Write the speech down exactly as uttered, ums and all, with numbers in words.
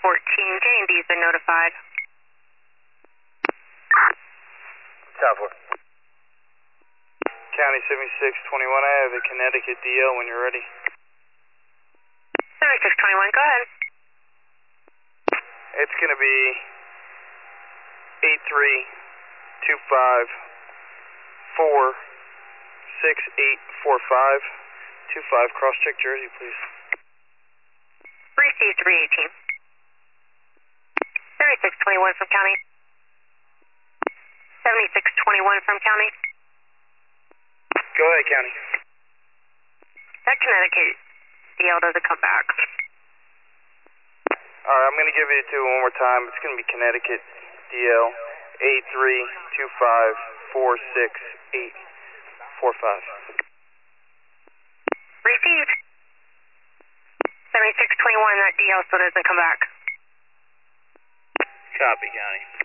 fourteen, J and D's been notified. Southward. County seventy-six twenty-one, I have a Connecticut D L when you're ready. seventy-six twenty-one, go ahead. It's going to be eight three two five four six eight four five two five, cross-check Jersey, please. Received three eighteen. seventy-six twenty-one from county. seventy-six twenty-one from county. Go ahead, county. That Connecticut D L doesn't come back. Alright, I'm going to give you two one more time. It's going to be Connecticut D L eight three two five four six eight four five. Received. seventy-six twenty-one, that D L still doesn't come back. Copy, county.